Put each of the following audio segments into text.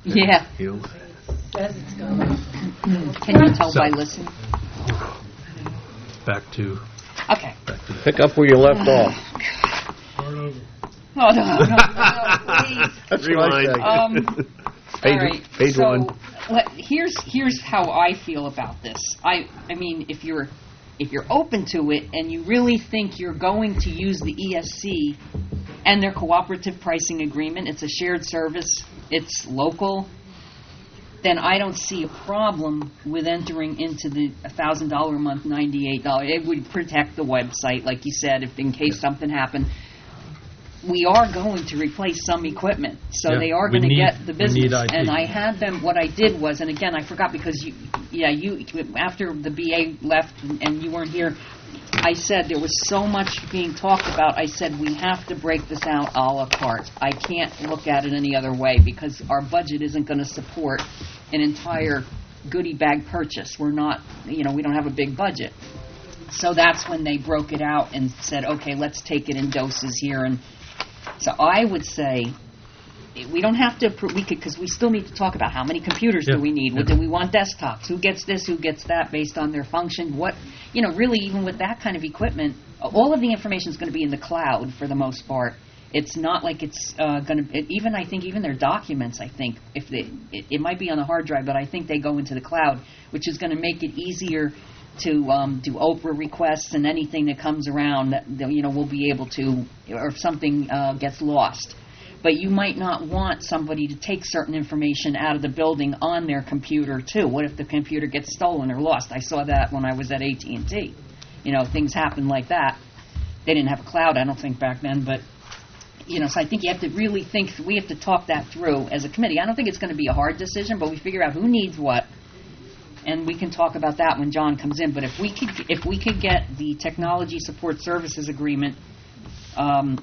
Yeah. You. Can you tell by listening? Back to Okay. Pick up where you left off. Oh, no, please. That's right. All right. Page so one. Here's how I feel about this. I mean, if you're open to it and you really think you're going to use the ESC and their cooperative pricing agreement, it's a shared service, it's local, then I don't see a problem with entering into the $1,000 a month, $98. It would protect the website, like you said, if in case something happened. We are going to replace some equipment, so they are going to get the business. And I had them. What I did was, and again, I forgot because you after the BA left and you weren't here, I said there was so much being talked about. I said we have to break this out a la carte. I can't look at it any other way because our budget isn't going to support an entire goodie bag purchase. We're not, we don't have a big budget. So that's when they broke it out and said, okay, let's take it in doses here. And so I would say we don't have to, because we still need to talk about how many computers do we need. Do we want desktops? Who gets this? Who gets that based on their function? What, really even with that kind of equipment, all of the information is going to be in the cloud for the most part. It's not like it's going to, even their documents, if it might be on the hard drive, but I think they go into the cloud, which is going to make it easier to do Oprah requests and anything that comes around that we'll be able to, or if something gets lost. But you might not want somebody to take certain information out of the building on their computer too. What if the computer gets stolen or lost? I saw that when I was at AT&T. Things happen like that. They didn't have a cloud, I don't think, back then, but so I think you have to really think. We have to talk that through as a committee. I don't think it's going to be a hard decision, but we figure out who needs what. And we can talk about that when John comes in. But if we could get the technology support services agreement, and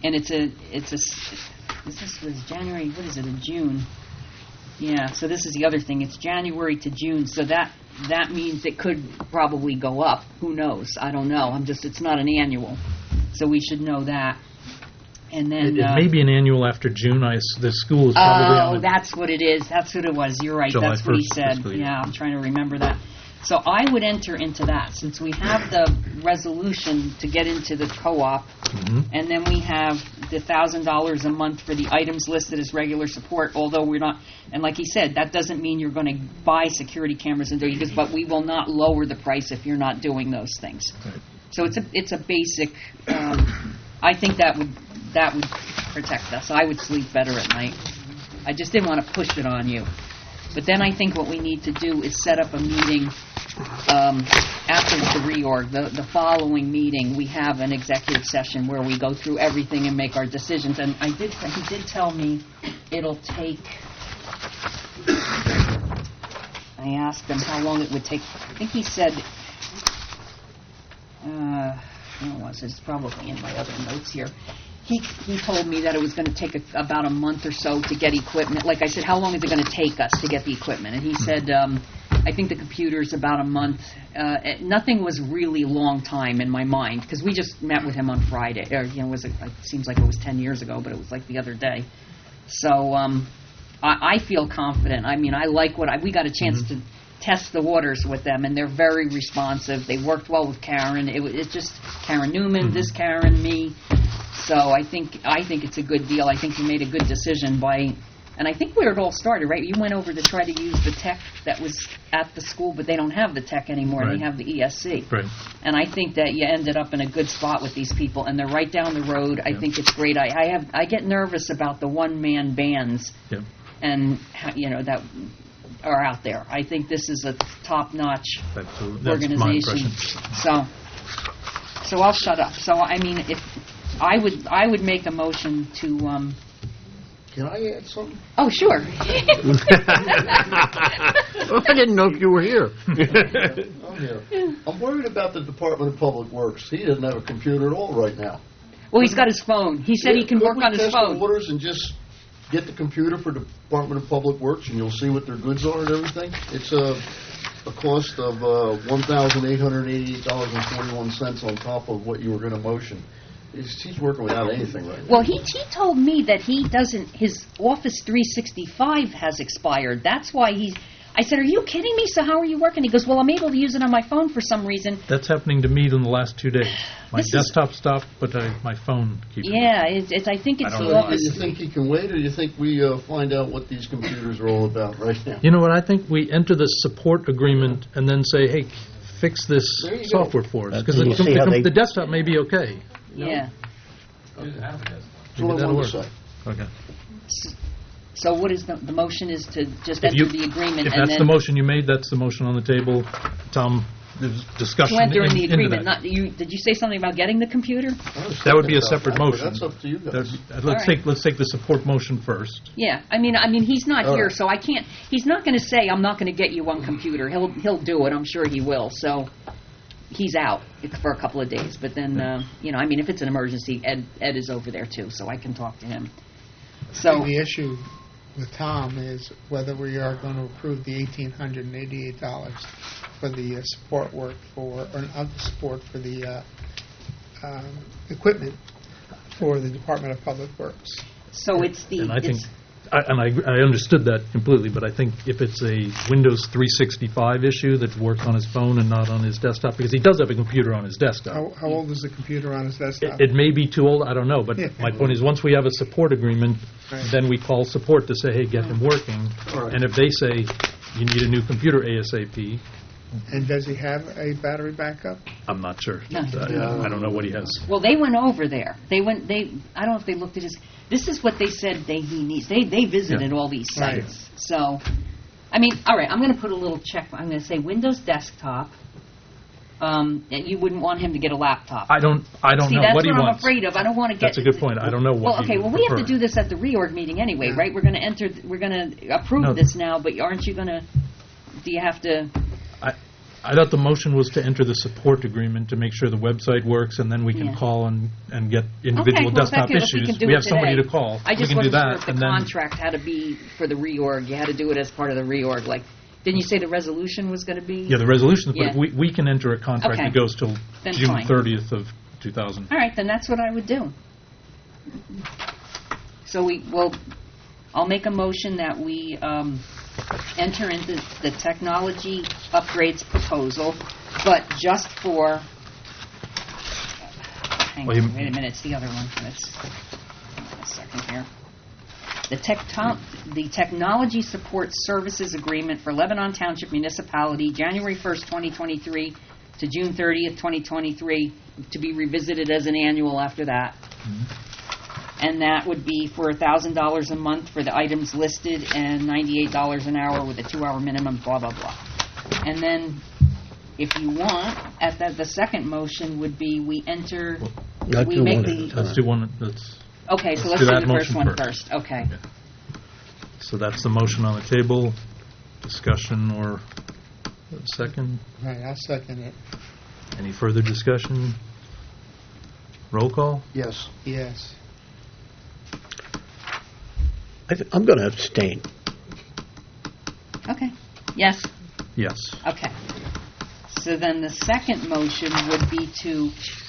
this was January. What is it? In June. Yeah. So this is the other thing. It's January to June. So that means it could probably go up. Who knows? I don't know. It's not an annual, so we should know that. And then it may be an annual after June. The school is probably on the... that's what it is. That's what it was. You're right. July that's what he 1st said. Yeah, I'm trying to remember that. So I would enter into that since we have the resolution to get into the co-op, and then we have the $1,000 a month for the items listed as regular support. Although we're not, and like he said, that doesn't mean you're going to buy security cameras and but we will not lower the price if you're not doing those things. Right. So it's a basic. I think that would protect us. I would sleep better at night. I just didn't want to push it on you. But then I think what we need to do is set up a meeting after the reorg. The following meeting, we have an executive session where we go through everything and make our decisions. And he did tell me it'll take... I asked him how long it would take. I think he said... It's probably in my other notes here. He told me that it was going to take about a month or so to get equipment. Like I said, how long is it going to take us to get the equipment? And he said, I think the computer's about a month. Nothing was really a long time in my mind because we just met with him on Friday. It seems like it was 10 years ago, but it was like the other day. So I feel confident. I mean, I like we got a chance to test the waters with them, and they're very responsive. They worked well with Karen. It's just Karen Newman, this Karen, me. So I think it's a good deal. I think you made a good decision and I think where it all started, right? You went over to try to use the tech that was at the school, but they don't have the tech anymore. Right. They have the ESC. Right. And I think that you ended up in a good spot with these people, and they're right down the road. I think it's great. I get nervous about the one-man bands and that are out there. I think this is a top-notch organization. So I'll shut up. So I mean, if I would make a motion to. Can I add something? Oh, sure. I didn't know if you were here. I'm here. I'm worried about the Department of Public Works. He doesn't have a computer at all right now. Well, he's got his phone. He said he can work on his phone. Test the waters and just get the computer for the Department of Public Works, and you'll see what their goods are and everything. It's a cost of $1,888.41 on top of what you were going to motion. He's working without anything right now. Well, he told me that he doesn't, his Office 365 has expired. That's why I said, are you kidding me? So how are you working? He goes, well, I'm able to use it on my phone for some reason. That's happening to me in the last 2 days. My This is- desktop stopped, but my phone keeps. Yeah, I think it's I don't the know. Do Office. you think he can wait, or do you think we find out what these computers are all about right now? You know what? I think we enter the support agreement and then say, hey, fix this There you go. software for us. Because You see how they- the desktop may be okay. Yeah. That's what I that'll wanted to work. say. Okay. So what is the motion is to just If enter the agreement If and that's then the motion you made, that's the motion on the table. Tom, there's discussion to enter in the into agreement. that. Did you say something about getting the computer? That would be a separate motion. That's up to you guys. Let's take the support motion first. Yeah, I mean, he's not All here, right. so I can't. He's not going to say I'm not going to get you one computer. He'll do it. I'm sure he will. So he's out for a couple of days. But then, if it's an emergency, Ed is over there too, so I can talk to him. So The issue with Tom is whether we are going to approve the $1,888 for the support work or not the support for the equipment for the Department of Public Works. so it's the And I think, it's, I understood that completely, but I think if it's a Windows 365 issue that works on his phone and not on his desktop, because he does have a computer on his desktop. How old is the computer on his desktop? It may be too old, I don't know, but Yeah. my point is, once we have a support agreement, Right. then we call support to say, hey, get him working. All right. And if they say, you need a new computer ASAP, And does he have a battery backup? I'm not sure. No. I don't know what he has. well, they went over there. I don't know if they looked at his. This is what they said he needs. They visited Yeah. all these Right. sites. So, all right. I'm going to put a little check. I'm going to say Windows desktop. You wouldn't want him to get a laptop. I don't See, know that's what he I'm wants. afraid of. I don't want to get. That's a good point. I don't know what Well, he okay. would Well, we have to prefer. do this at the reorg meeting anyway, Yeah. right? We're going to We're going to approve No. this now, but aren't you going to? Do you have to? I thought the motion was to enter the support agreement to make sure the website works, and then we can Yeah. call and get individual well, desktop if we issues. can do We it have somebody today. to call. I just we can do wasn't sure that, if the and then contract had to be for the reorg. You had to do it as part of the reorg. Like, didn't you say the resolution was going to be? yeah, the resolution. Yeah. But we can enter a contract Okay. that goes till Then June fine. 30th of 2000. All right, then that's what I would do. So I'll make a motion that we enter into the technology upgrades proposal, but just for. Hang Well, on, wait a minute. It's the other one. Hang on a second here. The Technology Support Services Agreement for Lebanon Township Municipality, January 1st, 2023 to June 30th, 2023, to be revisited as an annual after that. And that would be for $1,000 a month for the items listed and $98 an hour with a 2-hour minimum, blah, blah, blah. And then, if you want, the second motion would be we enter, Not we do make one at a the, time. Let's do one. Let's. okay, so let's let's do do that the first motion one first. first. Okay. Yeah. So that's the motion on the table. Discussion or a second? Right, I'll second it. Any further discussion? Roll call? Yes. Yes. I'm going to abstain. Okay. Yes. Yes. Okay. So then the second motion would be to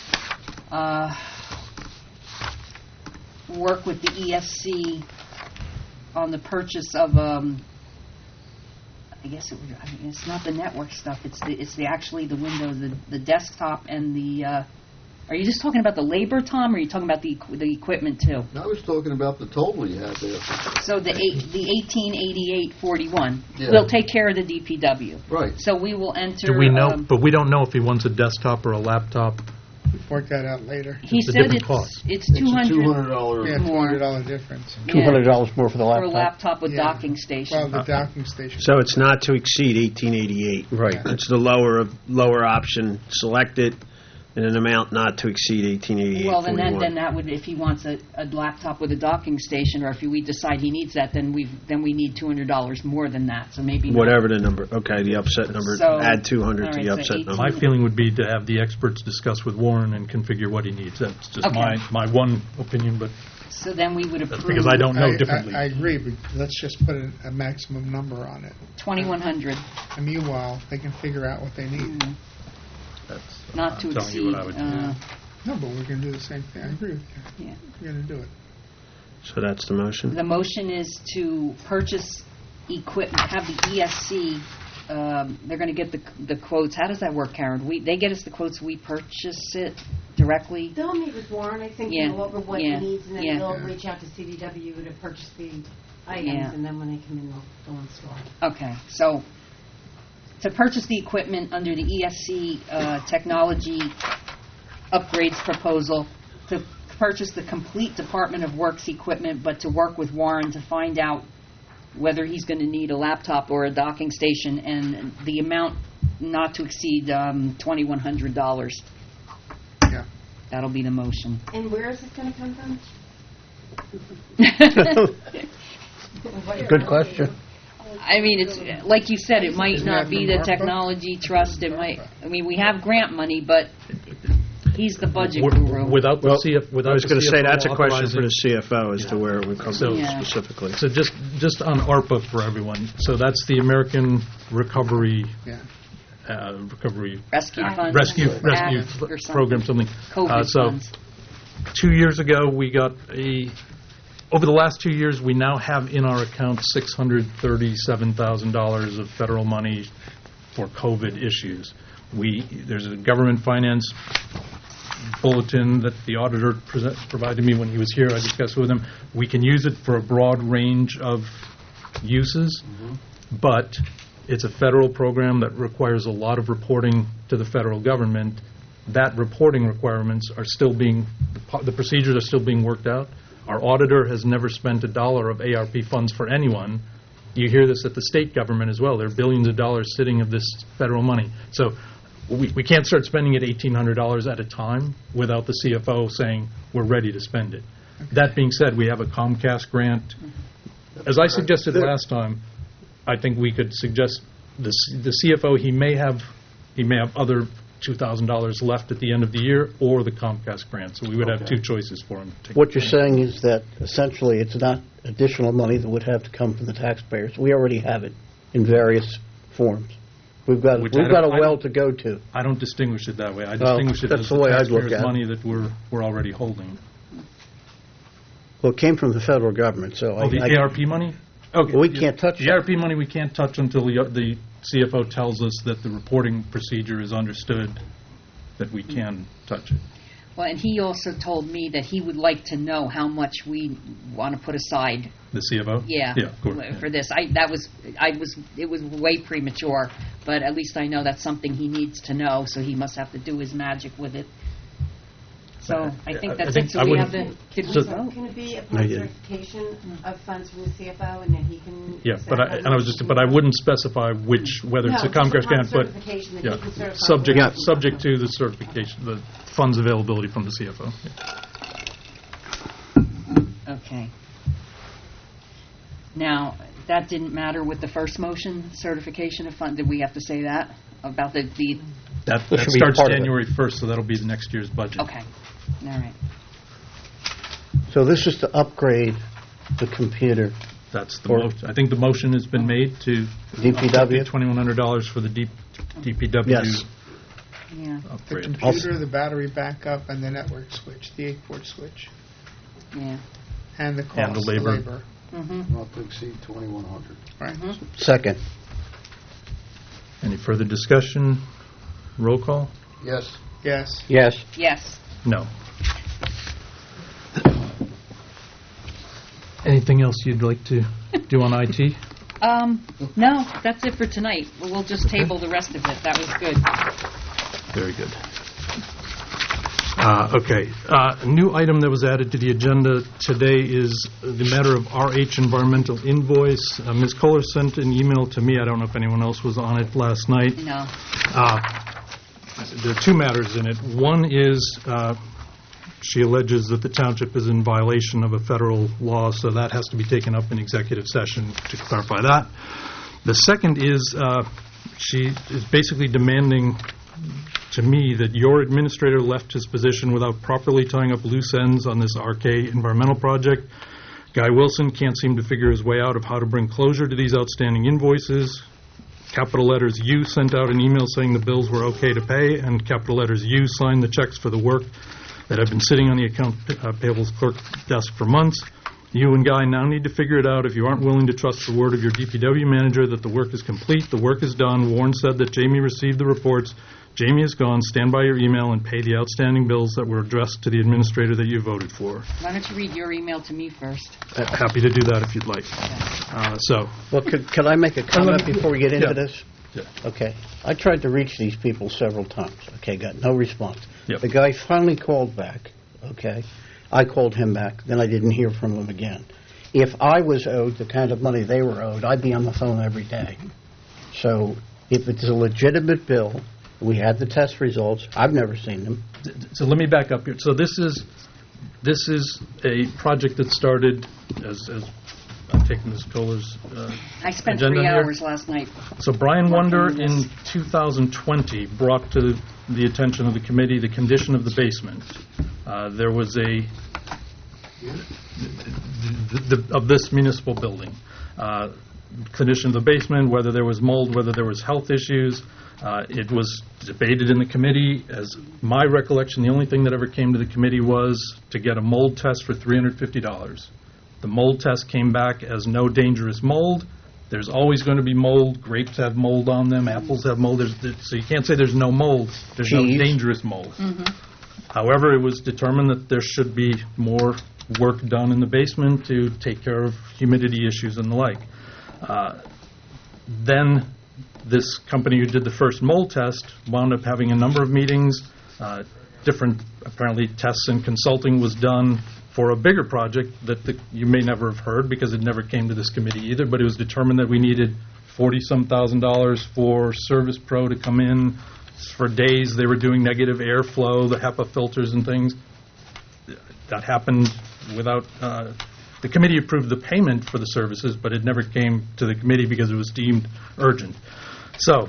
work with the ESC on the purchase of, I guess it's not the network stuff. It's actually the Windows, the desktop, and the. Are you just talking about the labor, Tom, or are you talking about the equipment too? I was talking about the total you had there. So the 1888.41 Yeah. will take care of the DPW. Right. So we will enter. Do we know? But we don't know if he wants a desktop or a laptop. Work that out later. He It's a said different cost. it's It's a $200 $200. Yeah, More. $200 difference. $200 more for the for a laptop? laptop with Yeah. docking station. Well, the docking station. So it's not to exceed 1888. Right. It's the lower option. Select it in an amount not to exceed 1888. Well, then that would, if he wants a laptop with a docking station, or if we decide he needs that, then we need $200 more than that. So maybe not. Whatever the number. Okay, the upset number. So, Add 200 all to right, the so upset 18. number. My feeling would be to have the experts discuss with Warren and configure what he needs. That's just Okay. my one opinion, but So then we would that's approve because I don't know differently. I agree, but let's just put a maximum number on it. 2,100, And meanwhile, they can figure out what they need. That's- not to I'm telling exceed. you what I would do. No, but we're going to do the same thing. I agree with you. Yeah. We're going to do it. So that's the motion. The motion is to purchase equipment, have the ESC, they're going to get the quotes. How does that work, Karen? They get us the quotes, we purchase it directly? They'll meet with Warren, I think, Yeah, and go over what yeah, he needs, and then yeah. they'll reach out to CDW to purchase the items, Yeah. and then when they come in, they'll install. Okay, so to purchase the equipment under the ESC technology upgrades proposal, to purchase the complete Department of Works equipment, but to work with Warren to find out whether he's going to need a laptop or a docking station, and the amount not to exceed $2,100. Yeah. That'll be the motion. And where is this going to come from? Good question. I mean, it's like you said, it might Isn't not that be from the ARPA? technology trust. It might. I mean, we have grant money, but he's the budget W- guru. Without the Well, CF, without I was the going to say, CFO that's a question for authorizing- the CFO as to where it would come from Yeah. specifically. So just on ARPA for everyone. So that's the American Recovery Yeah. Rescue funds. Rescue Act or something. Program, something. COVID So funds. 2 years ago, we got over the last 2 years, we now have in our account $637,000 of federal money for COVID issues. There's a government finance bulletin that the auditor provided me when he was here. I discussed with him. We can use it for a broad range of uses, but it's a federal program that requires a lot of reporting to the federal government. That reporting requirements are still the procedures are still being worked out. Our auditor has never spent $1 of ARP funds for anyone. You hear this at the state government as well. There are billions of dollars sitting of this federal money. So we can't start spending it $1,800 at a time without the CFO saying we're ready to spend it. That being said, we have a Comcast grant. As I suggested last time, I think we could suggest the CFO, he may have other $2,000 left at the end of the year, or the Comcast grant. So we would have two choices for him. What you're saying is that essentially it's not additional money that would have to come from the taxpayers. We already have it in various forms. We've got Which a I don't- well to go to. I don't distinguish it that way. I Well, distinguish it that's as the the way I'd look taxpayers' at it. money that we're already holding. Well, it came from the federal government, so Oh, the ARP money? Okay. We can't touch The that. ARP money we can't touch until the CFO tells us that the reporting procedure is understood, that we can touch it. Well, and he also told me that he would like to know how much we want to put aside. The CFO? Yeah, Yeah, of course. yeah. for this. It was way premature, but at least I know that's something he needs to know. So he must have to do his magic with it. So I think that's it. So I we wouldn't- have the. Did we So- vote? Can it be No, upon you didn't. certification of funds from the CFO, and then he can... Yeah, set but up I wouldn't specify whether it's a Comcast grant, but certification that yeah, he can certify. subject whether- subject to the certification, the funds availability from the CFO. Yeah. Okay. Now, that didn't matter with the first motion, certification of fund. Did we have to say that about the That That should be starts part of it. January 1st, so that'll be the next year's budget. Okay. All right. So this is to upgrade the computer. That's the Or- I think the motion has been made to DPW? $2,100 for the DPW Yes. Yeah. The upgrade. computer, the battery backup, and the network switch, the 8-port switch, Yeah. and the cost, And the labor. Mm-hmm. Not to exceed 2,100. Right. Second. Any further discussion? Roll call? Yes. Yes. Yes. Yes. No. Anything else you'd like to do on IT? No, that's it for tonight. We'll just table the rest of it. That was good. Very good. Okay. A new item that was added to the agenda today is the matter of RH environmental invoice. Ms. Kohler sent an email to me. I don't know if anyone else was on it last night. No. There are two matters in it. One is she alleges that the township is in violation of a federal law, so that has to be taken up in executive session to clarify that. The second is she is basically demanding to me that your administrator left his position without properly tying up loose ends on this RK environmental project. Guy Wilson can't seem to figure his way out of how to bring closure to these outstanding invoices. Capital letters U sent out an email saying the bills were okay to pay, and capital letters U signed the checks for the work. that have been sitting on the account payables clerk desk for months. You and Guy now need to figure it out. If you aren't willing to trust the word of your DPW manager that the work is complete, the work is done. Warren said that Jamie received the reports. Jamie is gone. Stand by your email and pay the outstanding bills that were addressed to the administrator that you voted for. Why don't you read your email to me first? Happy to do that if you'd like. Well, could I make a comment before we get into Yeah. this? Yeah. Okay. I tried to reach these people several times. Okay, got no response. Yep. The guy finally called back. Okay. I called him back. Then I didn't hear from him again. If I was owed the kind of money they were owed, I'd be on the phone every day. So if it's a legitimate bill, we had the test results. I've never seen them. So let me back up here. So this is a project that started as I'm taking Ms. Kohler's I spent agenda 3 here. hours last night. So Brian Working Wonder on this. in 2020 brought to the attention of the committee the condition of the basement. There was of this municipal building. Condition of the basement, whether there was mold, whether there was health issues. It was debated in the committee. As my recollection, the only thing that ever came to the committee was to get a mold test for $350. The mold test came back as no dangerous mold. There's always going to be mold. Grapes have mold on them. Apples have mold. So you can't say there's no mold. There's no Cheese. dangerous mold. However, it was determined that there should be more work done in the basement to take care of humidity issues and the like. Then this company who did the first mold test wound up having a number of meetings. Different, apparently, tests and consulting was done for a bigger project that you may never have heard because it never came to this committee either, but it was determined that we needed $40-some thousand for Service Pro to come in. For days, they were doing negative airflow, the HEPA filters and things. That happened without... the committee approved the payment for the services, but it never came to the committee because it was deemed urgent. So,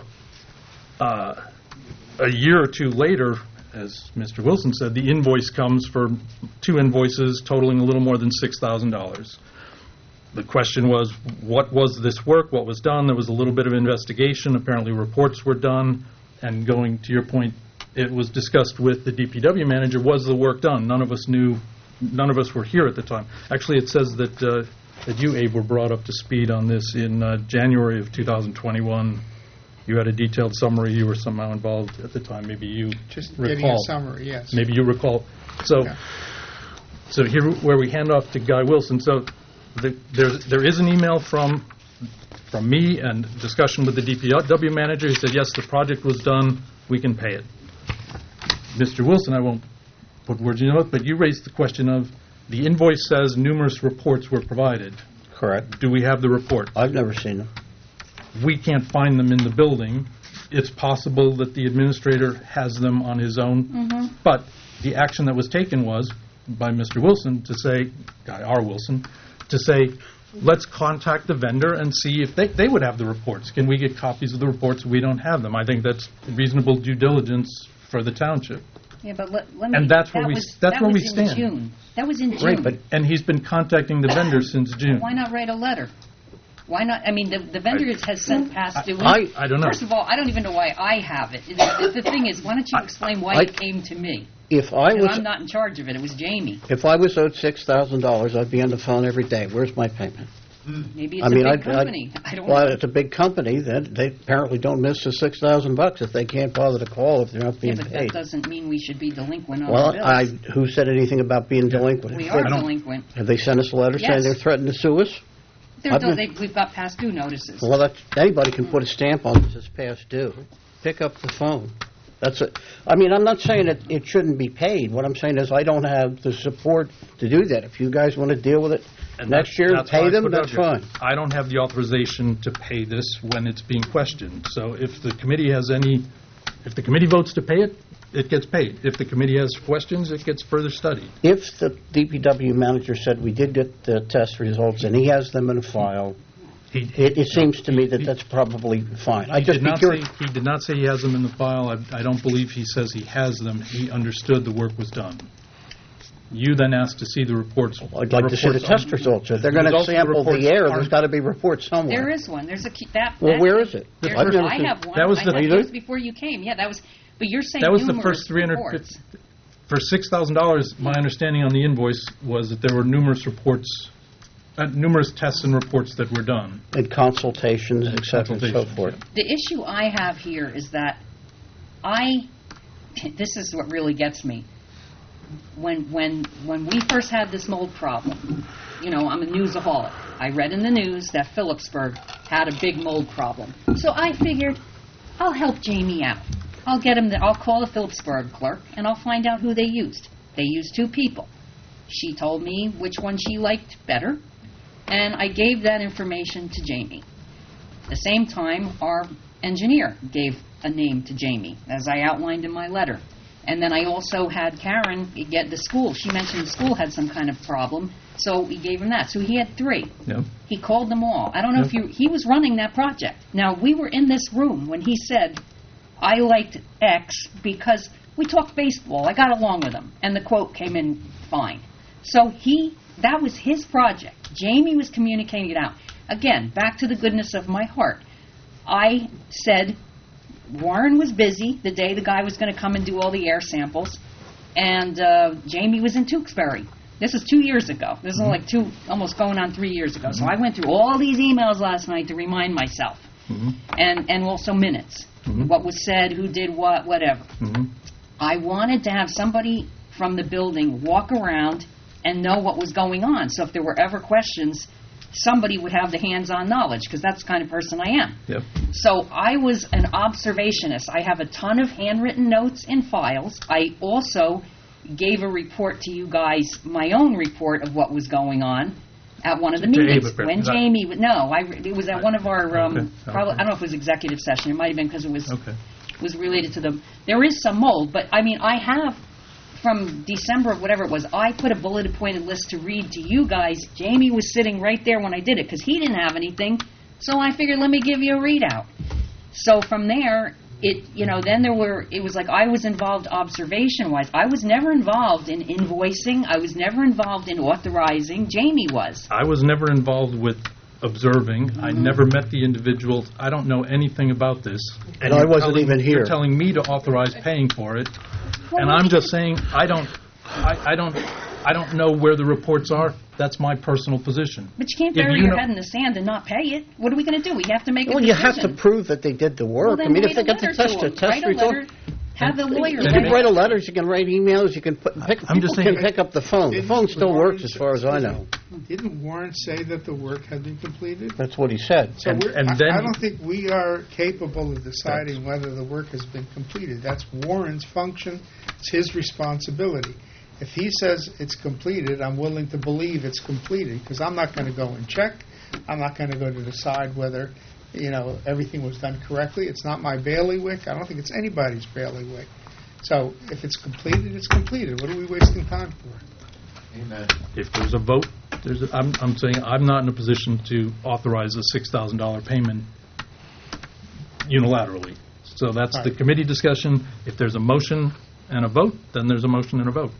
a year or two later, as Mr. Wilson said, the invoice comes for 2 invoices totaling a little more than $6,000. The question was, what was this work? What was done? There was a little bit of investigation. Apparently reports were done. And going to your point, it was discussed with the DPW manager, was the work done? None of us knew. None of us were here at the time. Actually, it says that you, Abe, were brought up to speed on this in January of 2021. You had a detailed summary. You were somehow involved at the time. Maybe you Just recall. getting a summary, yes. Maybe you recall. So, Yeah. so here where we hand off to Guy Wilson. So there is an email from me and discussion with the DPW manager who said, yes, the project was done. We can pay it. Mr. Wilson, I won't put words in your mouth, but you raised the question of the invoice says numerous reports were provided. Correct. Do we have the report? I've never seen them. We can't find them in the building. It's possible that the administrator has them on his own. But the action that was taken was by Mr. Wilson to say, R. Wilson, to say, let's contact the vendor and see if they would have the reports. Can we get copies of the reports? We don't have them. I think that's reasonable due diligence for the township. Yeah, but let me... And that's where we stand. in June. That was in June. Right, but And he's been contacting the vendor since June. Why not write a letter? Why not? I mean, the vendor has sent past due. I don't know. First of all, I don't even know why I have it. The thing is, why don't you explain why it came to me? if I Because was I'm not in charge of it. It was Jamie. if I was owed $6,000, I'd be on the phone every day. Where's my payment? Maybe it's a big company. I don't Well, know. it's a big company. Then they apparently don't miss the $6,000 if they can't bother to call if they're not Yeah, being but that paid. doesn't mean we should be delinquent on Well, our bills. who said anything about being delinquent? We are don't- delinquent. Have they sent us a letter saying Yes. they're threatening to sue us? I've been- We've got past due notices. Well, anybody can put a stamp on this as past due. Pick up the phone. That's it. I mean, I'm not saying that it shouldn't be paid. What I'm saying is I don't have the support to do that. If you guys want to deal with it And next year, that's why pay I them, put it that's out there. fine. I don't have the authorization to pay this when it's being questioned. So if the committee has if the committee votes to pay it, it gets paid. If the committee has questions, it gets further studied. If the DPW manager said we did get the test results and he has them in a file, it seems to me that that's probably fine. I'd just be curious. He did not say he has them in the file. I don't believe he says he has them. He understood the work was done. You then asked to see the reports. I'd like to see the test results. If they're going to Results of the sample the reports air, aren't- there's got to be reports somewhere. There is one. There's a key. That. Well, that- where is it? there's- I've never I seen- have one. That was I the- had You do? those before you came. Yeah, that was. But you're saying That was the numerous first 350. reports. For $6,000, my understanding on the invoice was that there were numerous reports, numerous tests and reports that were done. And consultations, et cetera, and so Consultations, forth. The issue I have here is that this is what really gets me. When we first had this mold problem, I'm a newsaholic. I read in the news that Phillipsburg had a big mold problem. So I figured, I'll help Jamie out. I'll call the Phillipsburg clerk, and I'll find out who they used. They used 2 people. She told me which one she liked better, and I gave that information to Jamie. At the same time, our engineer gave a name to Jamie, as I outlined in my letter. And then I also had Karen get the school. She mentioned the school had some kind of problem, so we gave him that. So he had 3. Yep. He called them all. I don't know if he was running that project. Now, we were in this room when he said, I liked X because we talked baseball. I got along with him. And the quote came in fine. So that was his project. Jamie was communicating it out. Again, back to the goodness of my heart. I said Warren was busy the day the guy was going to come and do all the air samples, and Jamie was in Tewksbury. This is 2 years ago. This is like almost going on 3 years ago. So I went through all these emails last night to remind myself, and also minutes. What was said, who did what, whatever. I wanted to have somebody from the building walk around and know what was going on. So if there were ever questions, somebody would have the hands-on knowledge, because that's the kind of person I am. Yep. So I was an observationist. I have a ton of handwritten notes in files. I also gave a report to you guys, my own report of what was going on at one of the meetings. When Jamie, it was at one of our, probably, I don't know if it was executive session. It might have been because it was related to there is some mold, but I mean, I have from December of whatever it was, I put a bulleted pointed list to read to you guys. Jamie was sitting right there when I did it because he didn't have anything. So I figured, let me give you a readout. So from there, then it was like I was involved observation-wise. I was never involved in invoicing. I was never involved in authorizing. Jamie was. I was never involved with observing. I never met the individuals. I don't know anything about this. And I wasn't even here. You're telling me to authorize paying for it. And I'm just saying, I don't know where the reports are. That's my personal position. But you can't bury your head in the sand and not pay it. What are we going to do? We have to make a decision. Well, you have to prove that they did the work. Well, I mean, if they got the test result, have the lawyer. You can write letters. You can write emails. You can pick up the phone. The phone still works, as far as I know. Didn't Warren say that the work had been completed? That's what he said. So I don't think we are capable of deciding whether the work has been completed. That's Warren's function. It's his responsibility. If he says it's completed, I'm willing to believe it's completed, because I'm not going to go and check. I'm not going to go to decide whether everything was done correctly. It's not my bailiwick. I don't think it's anybody's bailiwick. So if it's completed, it's completed. What are we wasting time for? Amen. If there's a vote, I'm saying I'm not in a position to authorize a $6,000 payment unilaterally. So that's the committee discussion. If there's a motion and a vote, then there's a motion and a vote.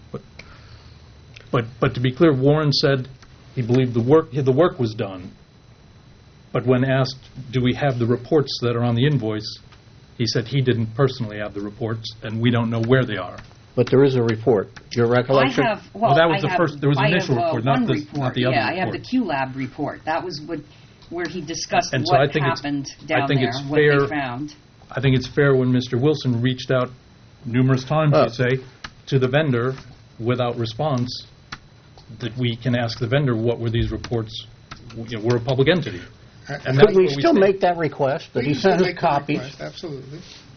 But to be clear, Warren said he believed the work was done. But when asked, do we have the reports that are on the invoice, he said he didn't personally have the reports, and we don't know where they are. But there is a report. Your recollection? That was the first. There was an initial report, not the other report. I have the QLab report. That was where he discussed and what so happened down there, what they found. I think it's fair when Mr. Wilson reached out numerous times, to the vendor without response, that we can ask the vendor what were these reports. We're a public entity. And could we still make that request that he sent us copies? Absolutely.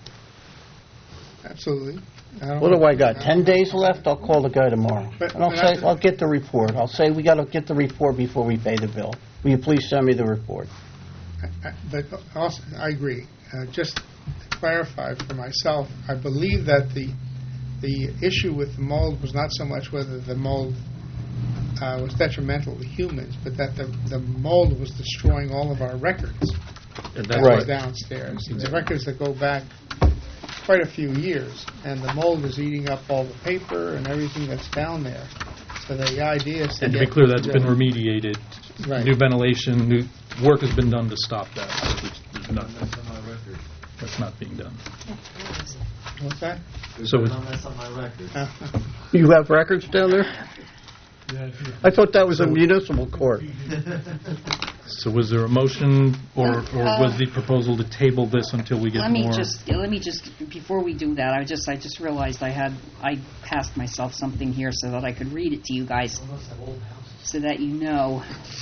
Absolutely. What do I got? 10 days left? I'll call the guy tomorrow. And I'll get the report. I'll say we got to get the report before we pay the bill. Will you please send me the report? But also, I agree. Just to clarify for myself, I believe that the issue with the mold was not so much whether the mold was detrimental to humans, but that the mold was destroying all of our records that were downstairs. The records that go back quite a few years, and the mold is eating up all the paper and everything that's down there. So the idea is to be clear, that's been remediated. Right. New ventilation, new work has been done to stop that. That's not being done. What's that? So that's on my record. You have records down there? I thought that was a municipal court. So was there a motion, or was the proposal to table this until we get Let more? me just before we do that, I just realized I passed myself something here so that I could read it to you guys, so that you know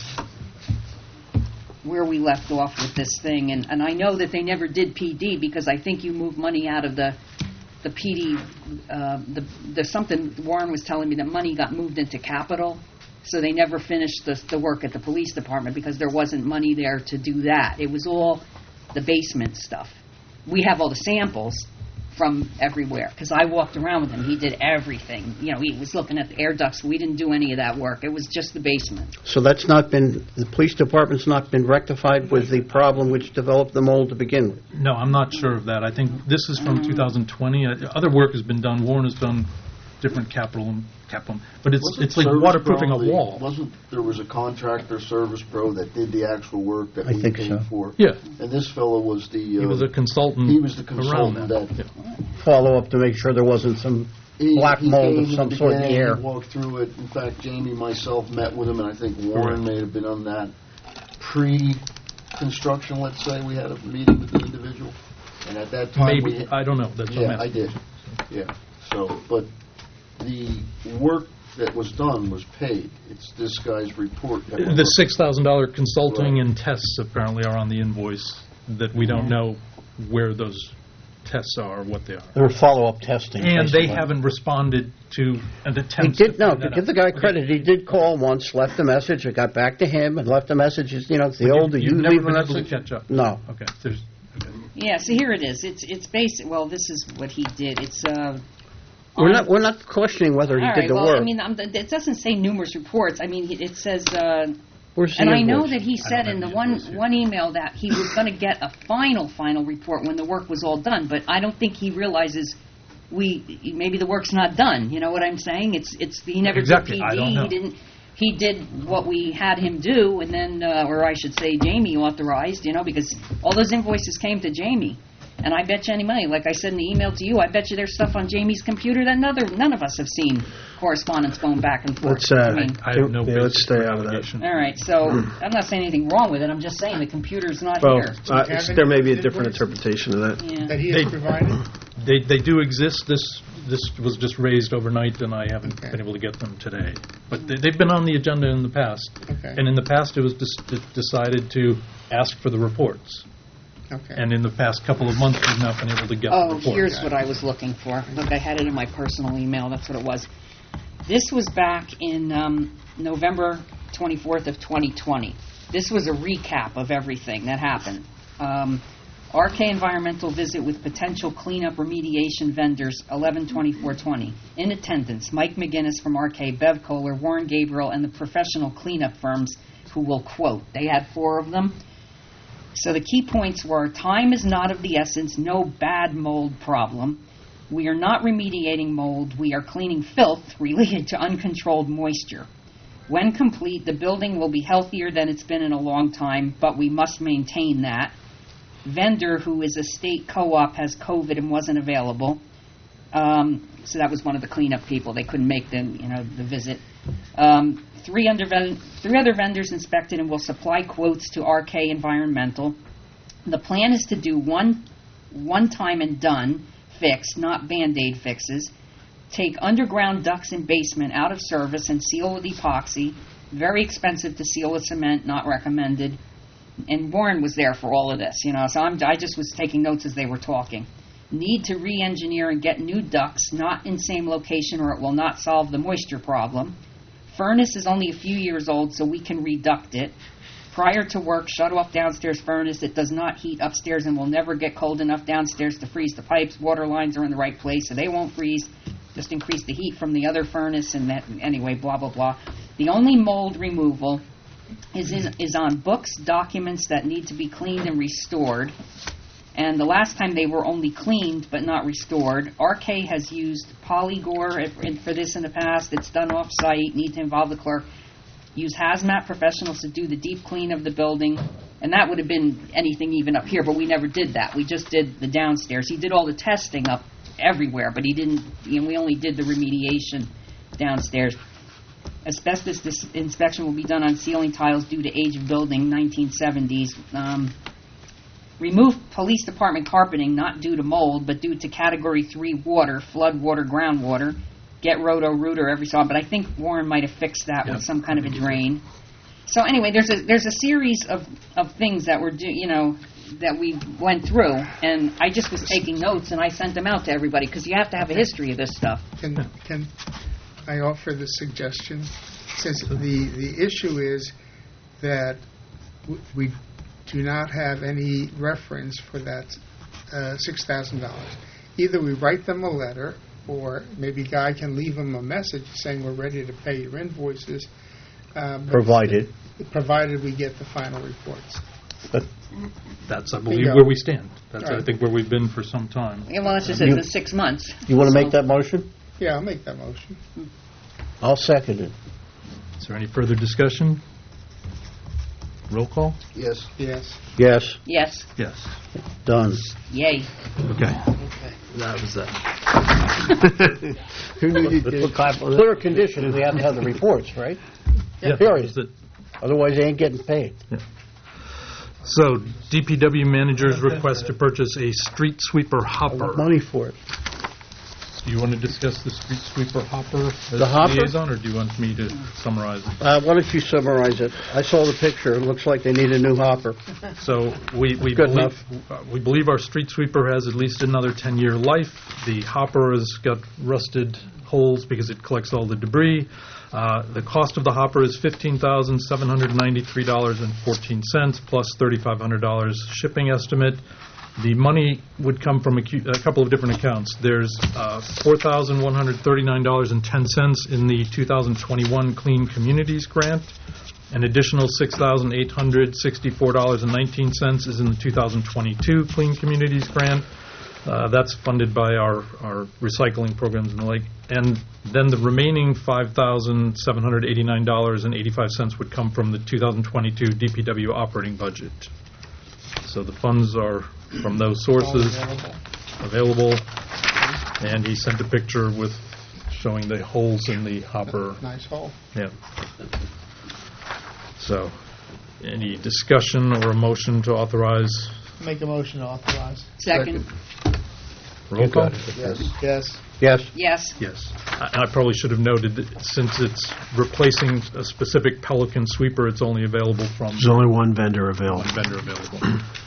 where we left off with this thing. And I know that they never did PD because I think you moved money out of the PD. The something Warren was telling me that money got moved into capital. So they never finished the work at the police department because there wasn't money there to do that. It was all the basement stuff. We have all the samples from everywhere because I walked around with him. He did everything. You know, he was looking at the air ducts. We didn't do any of that work. It was just the basement. So that's not been, the police department's not been rectified with the problem which developed the mold to begin with? No, I'm not sure of that. I think this is from 2020. Other work has been done. Warren has done different capital, but it's like Service waterproofing Pro a wall. There was a contractor, Service Pro, that did the actual work that I we think paid so. for. Yeah, And this fellow was the... he was a consultant. He was the around consultant that. that... Follow up to make sure there wasn't some black mold of some sort in the air. He walked through it. In fact, Jamie, myself, met with him, and I think Warren may have been on that pre-construction, let's say. We had a meeting with the individual. And at that time... Maybe, I don't know. That's what I'm Yeah, I asking. did. Yeah. So, but the work that was done was paid. It's this guy's report. That The $6,000 consulting Right. and tests apparently are on the invoice that we don't know where those tests are, what they are. There was follow-up testing. And they basically. haven't responded to an He attempt did, to no, find to that give the out. guy Okay. credit, he did call once, left a message, it got back to him, and left a message, it's the old, do you You've never leave a been able to message? catch up. No. Okay. Yeah, so here it is. It's basic. Well, this is what he did. It's We're not questioning whether he all did right. the Well, work. I mean, it doesn't say numerous reports. I mean, it says. Where's the And I know invoice? that he said in the one email that he was going to get a final report when the work was all done, but I don't think he realizes maybe the work's not done. You know what I'm saying? It's he never Exactly. did I PD. don't know. He did what we had him do, and then, or I should say, Jamie authorized. Because all those invoices came to Jamie. And I bet you any money, like I said in the email to you, I bet you there's stuff on Jamie's computer that none of us have seen correspondence going back and forth. What's I that? mean, I have no Yeah, let's basis stay for out of that. allegation. all right, so I'm not saying anything wrong with it. I'm just saying the computer's not Well, here. there may be a different interpretation of that. Yeah. That he has provided? They do exist. This was just raised overnight, and I haven't Okay. been able to get them today. But they've been on the agenda in the past. Okay. And in the past, it was decided to ask for the reports. Okay. And in the past couple of months, we've not been able to get the Oh, reports. here's what I was looking for. Look, I had it in my personal email. That's what it was. This was back in November 24th of 2020. This was a recap of everything that happened. RK Environmental visit with potential cleanup remediation vendors, 11/24/20. In attendance, Mike McGinnis from RK, Bev Kohler, Warren Gabriel, and the professional cleanup firms who will quote. They had 4 of them. So the key points were, time is not of the essence, no bad mold problem. We are not remediating mold, we are cleaning filth related to uncontrolled moisture. When complete, the building will be healthier than it's been in a long time, but we must maintain that. Vendor, who is a state co-op, has COVID and wasn't available. So that was one of the cleanup people. They couldn't make the visit. 3 other vendors inspected and will supply quotes to RK Environmental. The plan is to do one time and done fix, not Band-Aid fixes. Take underground ducts and basement out of service and seal with epoxy. Very expensive to seal with cement, not recommended. And Warren was there for all of this, so I just was taking notes as they were talking. Need to re-engineer and get new ducts, not in same location or it will not solve the moisture problem. Furnace is only a few years old, so we can reduct it. Prior to work, shut off downstairs furnace. It does not heat upstairs and will never get cold enough downstairs to freeze the pipes. Water lines are in the right place, so they won't freeze. Just increase the heat from the other furnace, and that, anyway, blah, blah, blah. The only mold removal is on books, documents that need to be cleaned and restored. And the last time they were only cleaned but not restored. RK has used Polygore for this in the past. It's done off-site, need to involve the clerk. Use hazmat professionals to do the deep clean of the building. And that would have been anything even up here, but we never did that. We just did the downstairs. He did all the testing up everywhere, but he didn't, we only did the remediation downstairs. Asbestos inspection will be done on ceiling tiles due to age of building, 1970s. Remove police department carpeting, not due to mold, but due to Category 3 water, flood water, groundwater. Get roto-rooter every so often, but I think Warren might have fixed that with some kind of a drain. So anyway, there's a series of things that that we went through, and I just was taking notes, and I sent them out to everybody, because you have to have a history of this stuff. Can I offer the suggestion? Since the issue is that we do not have any reference for that $6,000. Either we write them a letter, or maybe Guy can leave them a message saying we're ready to pay your invoices. Provided. Provided we get the final reports. That's, I believe, where we stand. That's, Right. I think, where we've been for some time. Yeah, well, it's just it's been 6 months. You want to So- make that motion? Yeah, I'll make that motion. I'll second it. Is there any further discussion? Roll call? Yes. Yes. Yes, Yes, Yes. done. yay. Okay. That was that. Who needed to? Clear condition, we have to have the reports, right? Yeah. Period. Is it- Otherwise, they ain't getting paid. So, DPW manager's request to purchase a street sweeper I hopper. want money for it. Do you want to discuss the street sweeper hopper as The hopper? liaison, or do you want me to summarize it? Why don't you summarize it? I saw the picture. It looks like they need a new hopper. So we Good believe our street sweeper has at least another 10-year life. The hopper has got rusted holes because it collects all the debris. The cost of the hopper is $15,793.14 plus $3,500 shipping estimate. The money would come from a couple of different accounts. There's $4,139.10 in the 2021 Clean Communities Grant. An additional $6,864.19 is in the 2022 Clean Communities Grant. That's funded by our recycling programs and the like. And then the remaining $5,789.85 would come from the 2022 DPW operating budget. So the funds are from those sources available. And he sent a picture with showing the holes in the hopper. Nice hole. Yeah. So, any discussion or a motion to authorize? Make a motion to authorize. Second. Roll call? Yes. Yes. Yes, Yes. Yes. I probably should have noted that since it's replacing a specific Pelican sweeper, it's only available from There's only one vendor available. one vendor available.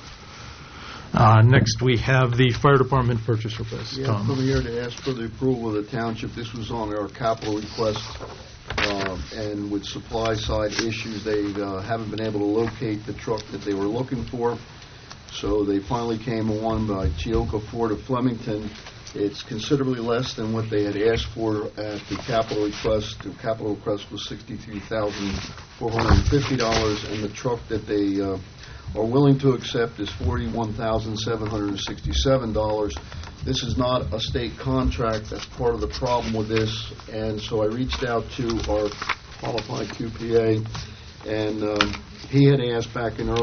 Next, we have the fire department purchase request. Yeah, Tom. I'm here to ask for the approval of the township. This was on our capital request, and with supply side issues, they haven't been able to locate the truck that they were looking for. So they finally came on by Chioka Ford of Flemington. It's considerably less than what they had asked for at the capital request. The capital request was $63,450, and the truck that they are willing to accept is $41,767. This is not a state contract. That's part of the problem with this. And so I reached out to our qualified QPA, and he had asked back in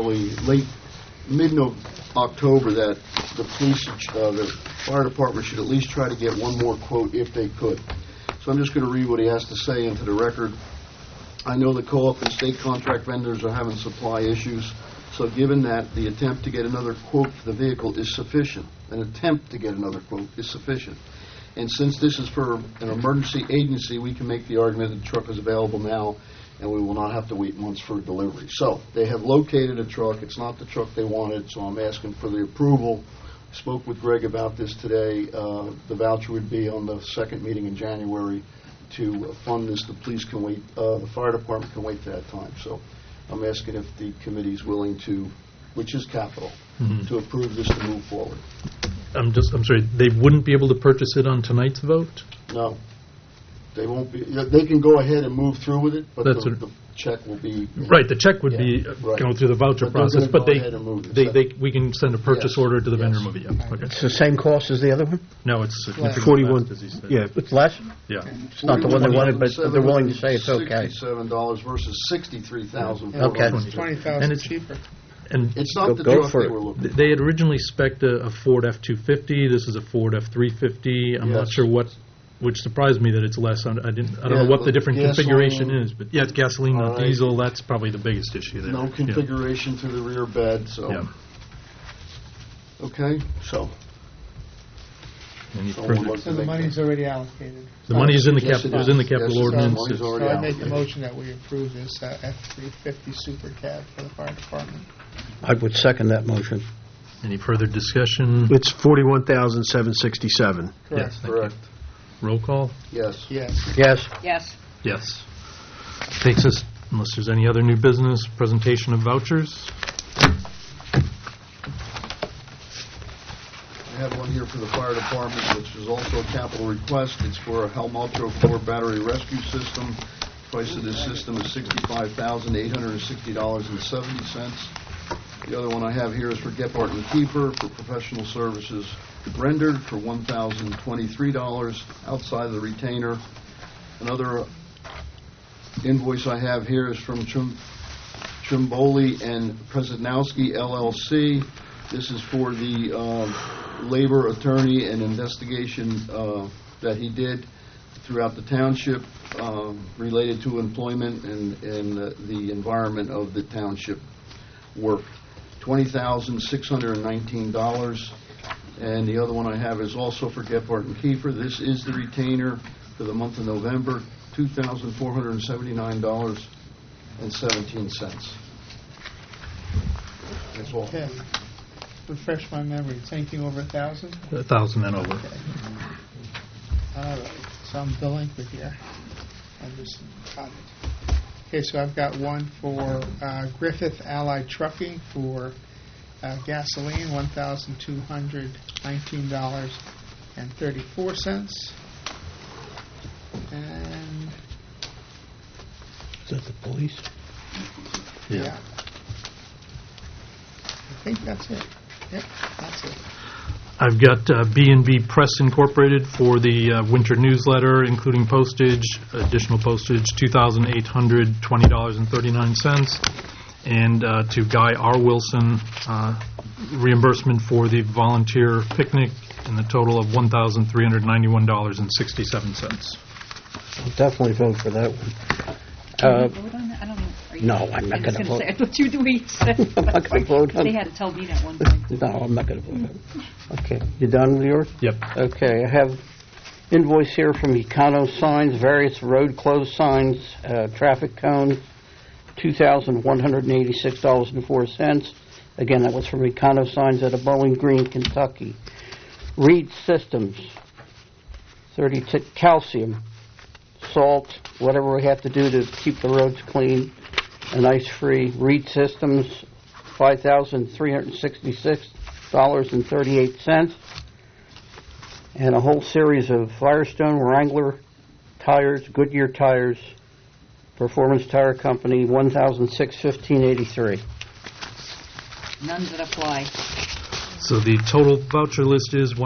mid-October that the police, the fire department should at least try to get one more quote if they could. So I'm just going to read what he has to say into the record. I know the co-op and state contract vendors are having supply issues, so given that, the attempt to get another quote for the vehicle is sufficient. An attempt to get another quote is sufficient. And since this is for an emergency agency, we can make the argument that the truck is available now, and we will not have to wait months for delivery. So they have located a truck. It's not the truck they wanted, so I'm asking for the approval. I spoke with Greg about this today. The voucher would be on the second meeting in January to fund this. The police can wait, the fire department can wait to that time. So I'm asking if the committee is willing to, which is capital, to approve this to move forward. I'm sorry, they wouldn't be able to purchase it on tonight's vote? No. They won't be. They can go ahead and move through with it, but That's the check will be Right, the check would be right. going through the voucher But they're process, gonna but go ahead and move it. we can send a purchase Yes. order to the vendor Yes. movie. Yeah. Okay. it's the same cost as the other one? No, it's significantly 41. less, as he said. Yeah, It's less? Yeah. It's not the one they wanted, but they're willing to say it's okay. $67 versus $63,000. Okay. It's 20,000 And it's- cheaper. And It's not the Go truck for they it. were looking for. they had originally spec'd a Ford F-250. This is a Ford F-350. I'm not Yes. sure which surprised me that it's less. I don't Yeah, know what the but different gasoline- configuration is, but yeah, it's gasoline, All not right. diesel. That's probably the biggest issue there. No Yeah. configuration to the rear bed, so. Yeah. Okay, so. Any Someone further- would like to So the make money's already allocated. The money is in the Yes, cap. it It was in the is. capital Yes, it is. ordinance. Money's It's- already So I make a allocated. motion that we approve this F-350 Super Cab for the fire department. I would second that motion. Any further discussion? It's $41,767. Correct. Thank you. Correct. Roll call. Yes. Yes. Yes. Yes. Yes. Takes us, unless there's any other new business, presentation of vouchers. I have one here for the fire department, which is also a capital request. It's for a Helmutro 4 battery rescue system. Price of this system is $65,860.70. The other one I have here is for Gephardt and Kiefer for professional services rendered for $1,023 outside of the retainer. Another invoice I have here is from Trimboli and Presidnowski LLC. This is for the labor attorney and investigation that he did throughout the township related to employment and the environment of the township work. $20,619. And the other one I have is also for Gephardt and Kiefer. This is the retainer for the month of November, $2,479.17. That's all. Okay. Refresh my memory. It's anything over 1,000? 1,000 and over. All right, so I'm delinquent here. I just got it. Okay, so I've got one for Griffith Allied Trucking for gasoline, $1,219.34. And, Is that the police? yeah. I think that's it. Yep, that's it. I've got B&B Press Incorporated for the winter newsletter, including postage, additional postage, $2,820.39, and to Guy R. Wilson, reimbursement for the volunteer picnic in the total of $1,391.67. I'll definitely vote for that one. Can you vote on that? I don't know. Are you- no, I'm not I was gonna gonna vote. say, I thought you said. I'm not gonna vote on They it. had to tell me that one time. No, I'm not going to vote. Okay, you done with yours? Yep. Okay, I have invoice here from Econo Signs, various road closed signs, traffic cones, $2,186.04. Again, that was from Econo Signs out of Bowling Green, Kentucky. Reed Systems, 36 calcium, salt, whatever we have to do to keep the roads clean and ice-free. Reed Systems, $5,366.38, and a whole series of Firestone, Wrangler tires, Goodyear tires, Performance Tire Company, $1,615.83. None that apply. So the total voucher list is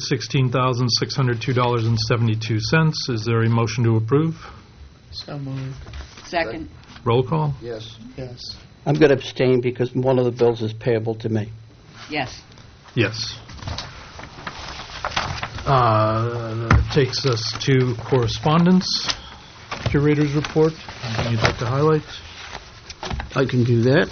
$116,602.72. Is there a motion to approve? So moved. Second. Roll call? Yes. Yes. I'm going to abstain because one of the bills is payable to me. Yes. Yes. Takes us to correspondence. Curator's report. Anything you'd like to highlight? I can do that.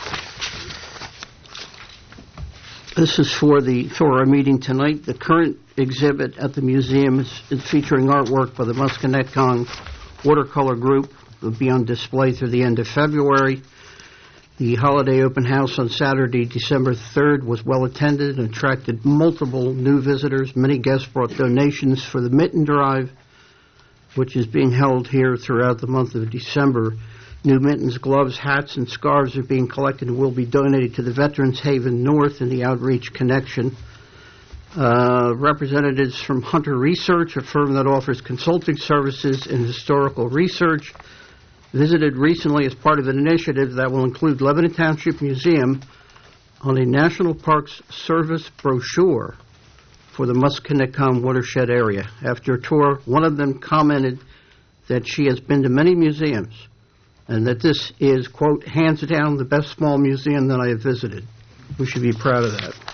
This is for our meeting tonight. The current exhibit at the museum is featuring artwork by the Musconetcong Watercolor Group. It will be on display through the end of February. The holiday open house on Saturday, December 3rd, was well attended and attracted multiple new visitors. Many guests brought donations for the Mitten Drive, which is being held here throughout the month of December. New mittens, gloves, hats, and scarves are being collected and will be donated to the Veterans Haven North and the Outreach Connection. Representatives from Hunter Research, a firm that offers consulting services in historical research, visited recently as part of an initiative that will include Lebanon Township Museum on a National Parks Service brochure for the Musconetcong watershed area. After a tour, one of them commented that she has been to many museums, and that this is, quote, hands down the best small museum that I have visited. We should be proud of that.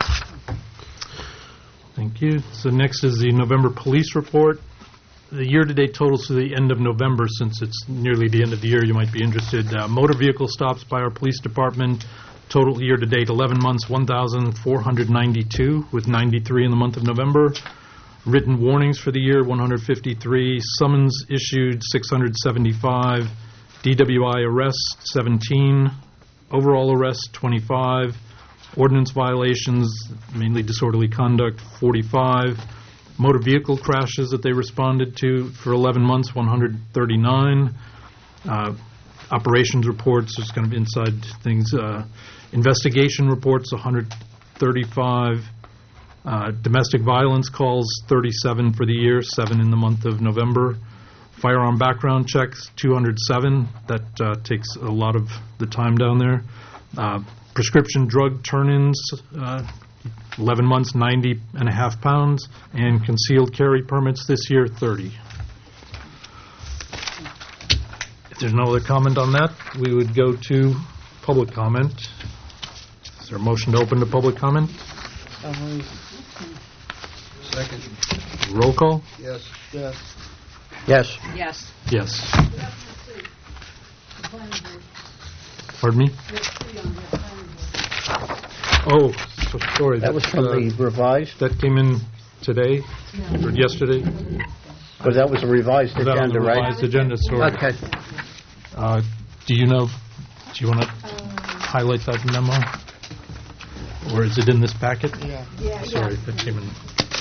Thank you. So next is the November police report. The year-to-date totals to the end of November, since it's nearly the end of the year, you might be interested. Motor vehicle stops by our police department, total year-to-date 11 months, 1,492, with 93 in the month of November. Written warnings for the year, 153. Summons issued, 675. DWI arrests, 17. Overall arrests, 25. Ordinance violations, mainly disorderly conduct, 45. Motor vehicle crashes that they responded to for 11 months, 139. Operations reports, just kind of inside things. Investigation reports, 135. Domestic violence calls, 37 for the year, 7 in the month of November. Firearm background checks, 207. That takes a lot of the time down there. Prescription drug turn-ins, 11 months, 90.5 pounds. And concealed carry permits this year, 30. If there's no other comment on that, we would go to public comment. Is there a motion to open to public comment? Second. Roll call? Yes. Yes. Yes. Yes. Yes. Pardon me? Oh, so sorry. That was from the revised, That came in today or yesterday? but that was a revised Was that on agenda, the right? revised agenda? Sorry. Okay. Do you want to highlight that memo? Or is it in this packet? Yeah. Sorry, that came in.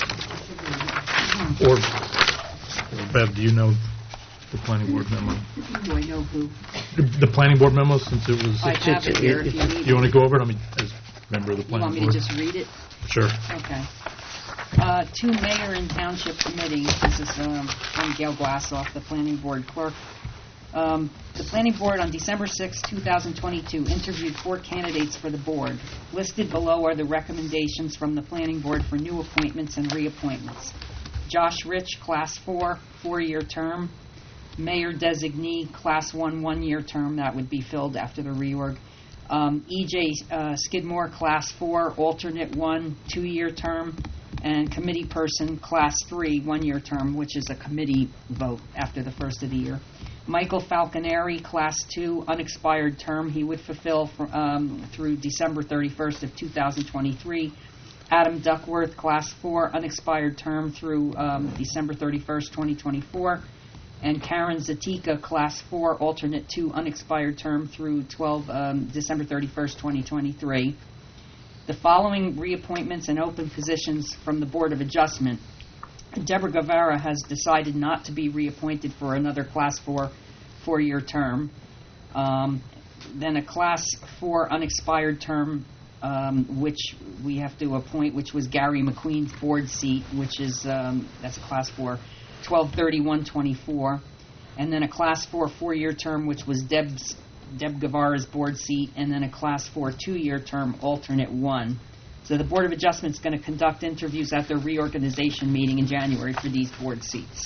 Or Bev, do you know the planning board memo? Do I know who? The planning board memo, since it was, I have it here if you need you want it. to go over it? I mean, as member of the You planning want me board. to just read it? Sure. Okay. To Mayor and Township Committee, this is from Gail Glassoff, the Planning Board Clerk. The Planning Board on December 6, 2022, interviewed 4 candidates for the board. Listed below are the recommendations from the Planning Board for new appointments and reappointments. Josh Rich, Class 4, 4-year term. Mayor Designee, Class 1, 1-year term. That would be filled after the reorg. E.J. Skidmore, Class 4, alternate 1, 2-year term. And committee person, Class 3, 1-year term, which is a committee vote after the first of the year. Michael Falconeri, Class 2, unexpired term. He would fulfill through December 31st of 2023. Adam Duckworth, Class 4, unexpired term through December 31st, 2024. And Karen Zatika, Class 4, alternate 2, unexpired term through December 31st, 2023. The following reappointments and open positions from the Board of Adjustment. Deborah Guevara has decided not to be reappointed for another Class 4, 4-year term. Then a Class 4 unexpired term, which we have to appoint, which was Gary McQueen's board seat, which is, that's a Class 4, 12/31/24. And then a Class 4, 4-year term, which was Deb Guevara's board seat, and then a Class 4, 2-year term, alternate 1. So the Board of Adjustment is going to conduct interviews at their reorganization meeting in January for these board seats.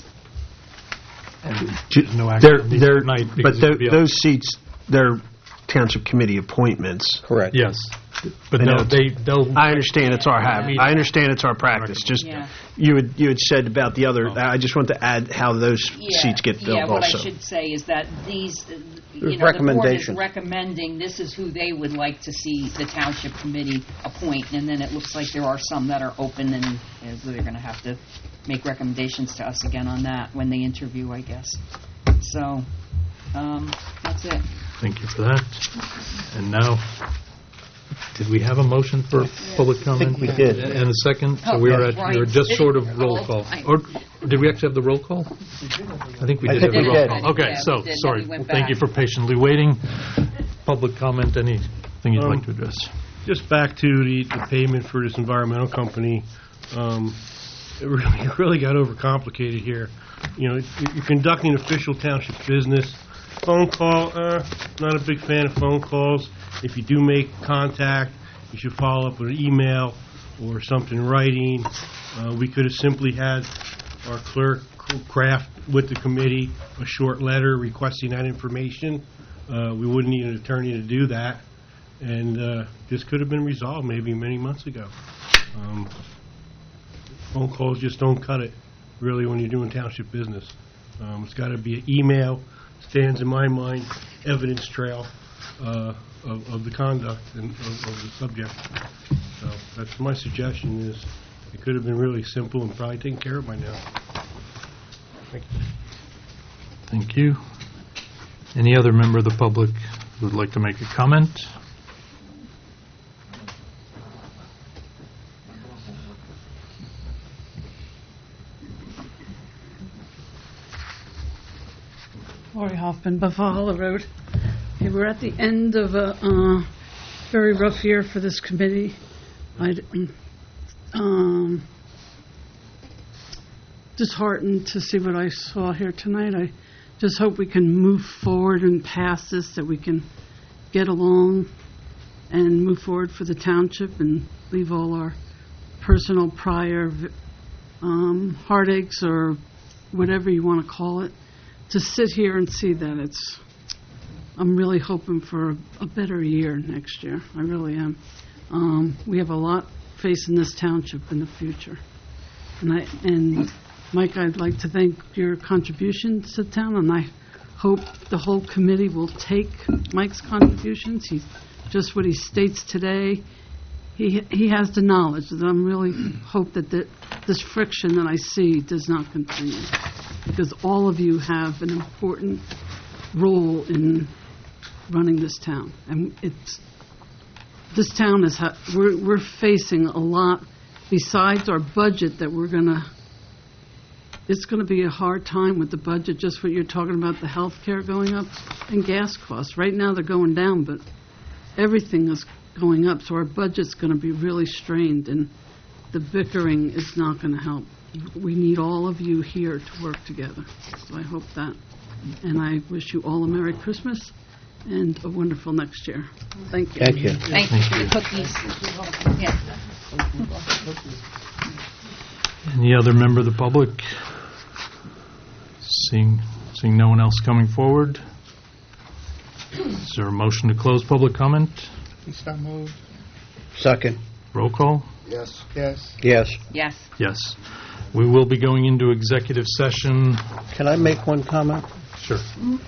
No action on these They're, tonight but because it'll be up. those seats, they're township committee appointments. Correct. Yes. But I know no, they'll. I understand it's our habit. I understand it's our practice. Just Yeah. you had said about the other. I just want to add how those seats get filled. Yeah, what also. I should say is that these, the board is Recommendations. recommending this is who they would like to see the township committee appoint, and then it looks like there are some that are open, and they're going to have to make recommendations to us again on that when they interview, I guess. So, that's it. Thank you for that. And now, did we have a motion for public comment? we did. And a second? So Oh, we were yeah, at, right. we were just short of All roll the call. time. Or did we actually have the roll call? I think we I did think have the we roll did. call. Okay, Yeah, so, we did, sorry. then we went Thank you back. for patiently waiting. Public comment, anything you'd like to address? Just back to the payment for this environmental company, it really got overcomplicated here. You know, you're conducting official township business. Phone call, not a big fan of phone calls. If you do make contact, you should follow up with an email or something in writing. We could have simply had our clerk craft with the committee a short letter requesting that information. We wouldn't need an attorney to do that, and this could have been resolved maybe many months ago. Phone calls just don't cut it, really, when you're doing township business. It's got to be an email, stands in my mind, evidence trail of the conduct and of the subject. So that's my suggestion, is it could have been really simple and probably taken care of by now. Thank you. Thank you. Any other member of the public who would like to make a comment? Lori Hoffman, Buffalo Road. Okay, we're at the end of a very rough year for this committee. Disheartened to see what I saw here tonight. I just hope we can move forward and pass this, that we can get along and move forward for the township and leave all our personal prior heartaches or whatever you want to call it, to sit here and see that I'm really hoping for a better year next year. I really am. We have a lot facing this township in the future. And Mike, I'd like to thank your contributions to the town, and I hope the whole committee will take Mike's contributions. He's just what he states today. He has the knowledge that I'm really hope that this friction that I see does not continue, because all of you have an important role in running this town, and this town is we're facing a lot besides our budget that it's going to be a hard time with the budget, just what you're talking about, the health care going up and gas costs. Right now they're going down, but everything is going up, so our budget's going to be really strained, and the bickering is not going to help. We need all of you here to work together. So I hope that. And I wish you all a Merry Christmas and a wonderful next year. Thank you. Thank you. Thank you for the cookies. Yeah. Any other member of the public? Seeing no one else coming forward, is there a motion to close public comment? So moved. Second. Roll call? Yes. Yes. Yes. Yes. Yes. We will be going into executive session. Can I make one comment? Sure.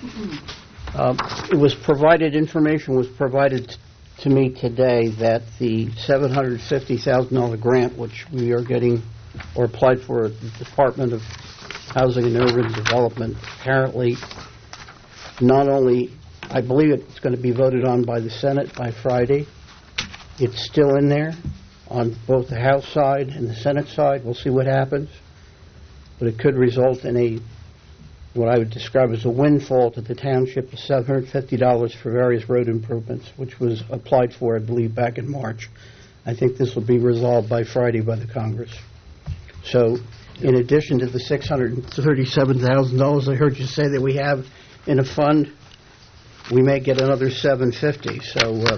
Information was provided to me today that the $750,000 grant, which we are getting or applied for at the Department of Housing and Urban Development, apparently not only, I believe it's going to be voted on by the Senate by Friday. It's still in there on both the House side and the Senate side. We'll see what happens. But it could result in what I would describe as a windfall to the township of $750 for various road improvements, which was applied for, I believe, back in March. I think this will be resolved by Friday by the Congress. So, in addition to the $637,000 I heard you say that we have in a fund, we may get another $750. So,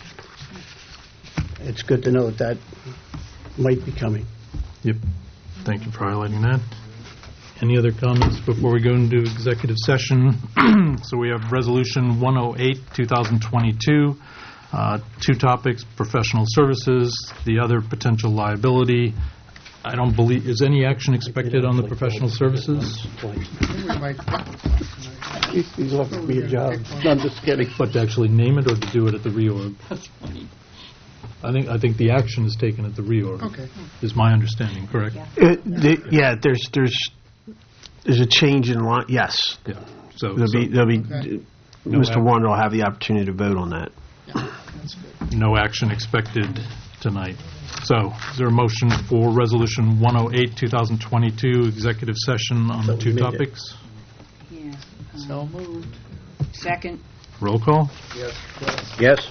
it's good to know that might be coming. Yep. Thank you for highlighting that. Any other comments before we go into executive session? So we have Resolution 108, 2022. Two topics, professional services, the other potential liability. I don't believe, is any action expected on the professional services? He's offered me a job. I'm just kidding. But to actually name it or to do it at the reorg? That's funny. I think the action is taken at the reorg. Okay. Is my understanding correct? Yeah, there's a change in line. Yes, Yeah. So there'll be. No Mr. action. Warner will have the opportunity to vote on that. That's good. no action expected tonight. So, is there a motion for Resolution 108, 2022, executive session on the two topics? Yeah. So moved. Second. Roll call? Yes. Yes.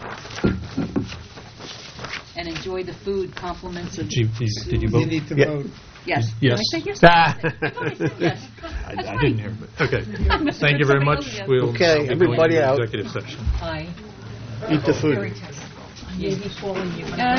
And enjoy the food. Compliments of. Did you You vote? need to Yeah. vote. Yes. Yes. Did I say yes? Ah. I thought I said yes. I didn't hear, but, okay. Thank you very much. We'll Okay, be going everybody into out. executive session. Hi. Eat the food. Maybe calling you.